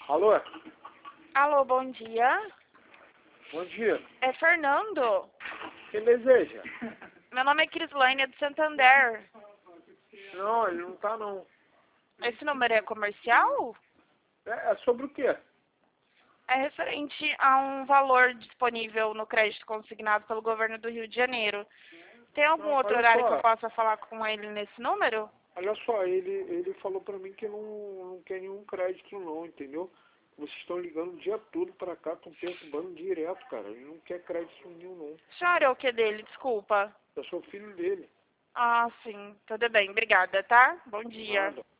Alô? Alô, bom dia. Bom dia. É Fernando. Quem deseja? Meu nome é Crislaine, é do Santander. Não, ele não tá não. Esse número é comercial? É sobre o quê? É referente a um valor disponível no crédito consignado pelo governo do Rio de Janeiro. Tem algum Não, outro olha horário que eu só. possa falar com ele nesse número? Olha só, ele falou pra mim que não quer nenhum crédito não, entendeu? Vocês estão ligando o dia todo pra cá, estão perturbando direto, cara. Ele não quer crédito nenhum não. Senhora, é o que dele? Desculpa. Eu sou filho dele. Ah, sim. Tudo bem. Obrigada, tá? Bom dia. Nada.